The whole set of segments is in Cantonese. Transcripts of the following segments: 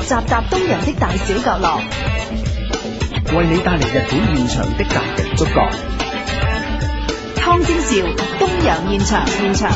集東洋的大小角落， 為你帶嚟日本現場的達人觸覺。 湯晶兆東洋現場。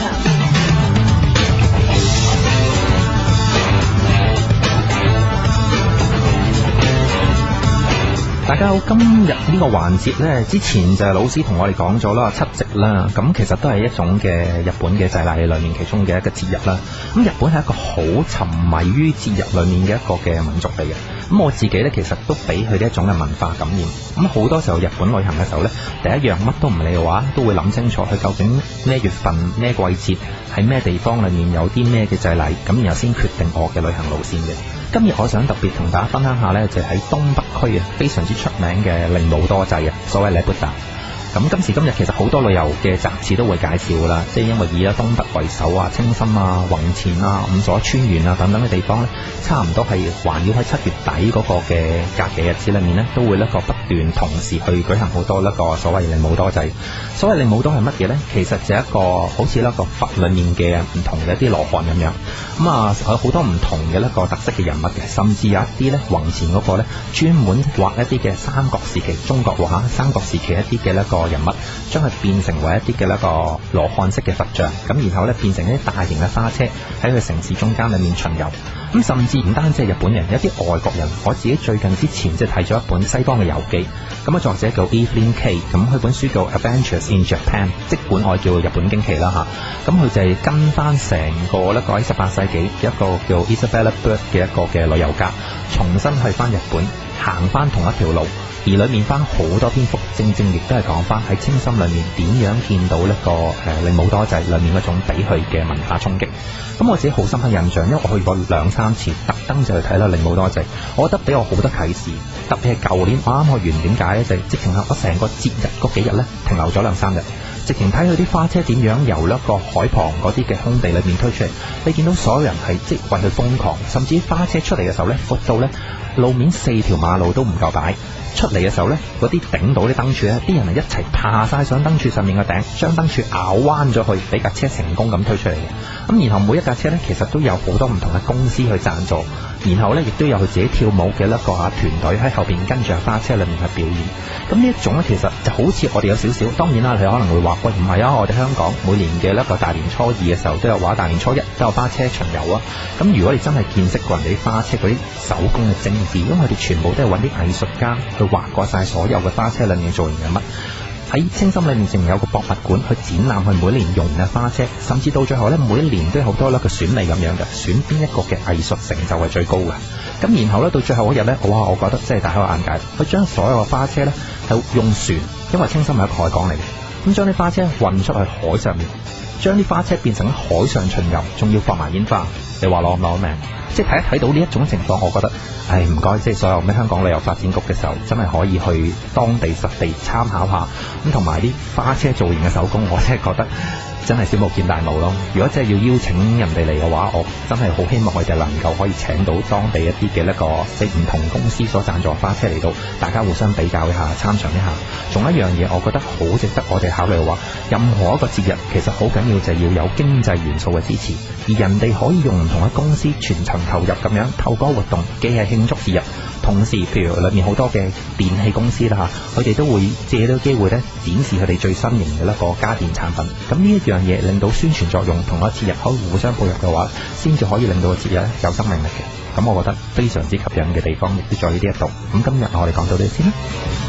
大家好，今日呢個環節呢，之前就係老師同我哋講咗啦，七夕啦，咁其實都係一種嘅日本嘅祭禮裏面其中嘅一個節日啦。咁日本係一個好沉迷於節日裏面嘅一個嘅民族嚟嘅。咁我自己呢，其實都俾佢呢一種嘅文化感染。咁好多時候日本旅行嘅時候呢，第一樣乜都唔理嘅話，都會諗清楚佢究竟咩月份、咩季節喺咩地方裏面有啲咩嘅祭禮，咁然後先決定我嘅旅行路線嘅。今日我想特別同大家分享下呢，就喺東北區啊，非常之出名嘅令母多祭啊，所謂 Nebuta。咁今時今日其實好多旅遊嘅雜誌都會介紹啦，即係因為以東北為首啊，青森啊、弘前啊、五所川原啊等等嘅地方呢，差唔多係環繞喺7月底嗰個嘅假期日子裏面呢，都會一個不斷同時去舉行好多一個所謂令母多祭。所謂令母多係乜嘢呢？其實就係一個好似一個佛裏面嘅唔同嘅一啲羅漢咁樣，咁啊有好多唔同嘅一個特色嘅人物嘅，甚至有一啲呢，弘前嗰個呢，專門畫一啲嘅三國時期中國畫三國時期一啲嘅一個人物，將佢變成為一啲嘅一個羅漢式嘅佛像，咁然後呢，變成一啲大型嘅花車喺佢城市中間裏面巡遊。咁甚至唔單止係日本人，有啲外國人，我自己最近之前即係睇咗一本西方嘅遊記，咁啊作者叫 Evelyn Kay， 咁佢本書叫 Adventures in Japan， 即管我叫日本驚奇啦嚇。咁佢就係跟翻成個一個喺18世紀一個叫 Isabella Bird 嘅一個嘅旅遊家，重新去翻日本，行翻同一條路。而裏面翻好多篇幅，正亦都係講翻喺青森裏面點樣見到一個令母多祭裏面嗰種俾佢嘅文化衝擊。咁我自己好深刻印象，因為我去過2-3次，特登就去睇啦令母多祭，我覺得俾我好多啟示。特別係舊年我啱去完，點解咧？就直情我成個節日嗰幾日咧停留咗2-3日，直情睇佢啲花車點樣由一個海旁嗰啲嘅空地裏面推出嚟。你見到所有人係即為佢瘋狂，甚至花車出嚟嘅時候咧，闊到咧路面4條馬路都唔夠擺。出嚟嘅時候呢，嗰啲頂到啲燈柱呢，啲人係一齊爬晒上燈柱上面嘅頂，將燈柱拗彎咗去，俾架車成功咁推出嚟嘅。咁然後每一架車呢，其實都有好多唔同嘅公司去贊助，然後呢，亦都有佢自己跳舞嘅一個團隊喺後邊跟住花車裏面去表演。咁呢一種呢，其實就好似我哋有少少，當然啦，你可能會話喂，唔係啊，我哋香港每年嘅一個大年初2嘅時候都有話，大年初1都有花車巡遊啊。咁如果你真係見識過人哋啲花車嗰啲手工嘅精緻，因為佢哋全部都係揾啲藝術家去畫過晒所有嘅花車裏面嘅造型人物。喺青森裏面仲有個博物館去展覽佢每年用嘅花車，甚至到最後呢，每一年都有好多嘅選美咁樣嘅，選邊一個嘅藝術成就係最高嘅。咁然後呢，到最後嗰日呢，哇！我覺得真係大開眼界，佢將所有嘅花車呢，係用船，因為青森係一個海港嚟嘅，咁將啲花車運出去海上面，將啲花車變成海上巡遊，仲要放埋煙花。你話攞唔攞命？即係睇到呢一種情況，我覺得唔該，即係所有咩香港旅遊發展局嘅時候，真係可以去當地實地參考下，咁同埋啲花車造型嘅手工，我真係覺得真係小巫見大巫咯。如果真係要邀請人哋嚟嘅話，我真係好希望佢哋能夠可以請到當地一啲嘅一個即係唔同公司所贊助花車嚟到，大家互相比較一下，參詳一下。仲有一樣嘢，我覺得好值得我哋考慮嘅話，任何一個節日其實好緊要就係要有經濟元素嘅支持，而人哋可以用唔同嘅公司全程投入咁樣透過活動，既係慶祝節日，同時譬如裏面好多嘅電器公司啦嚇，佢哋都會借到機會咧展示佢哋最新型嘅一個家電產品。咁呢一樣嘢令到宣傳作用同個節日可以互相配合嘅話，先至可以令到個節日咧有生命力嘅。咁我覺得非常之吸引嘅地方亦都在呢一度。咁今日我哋講到呢度先啦。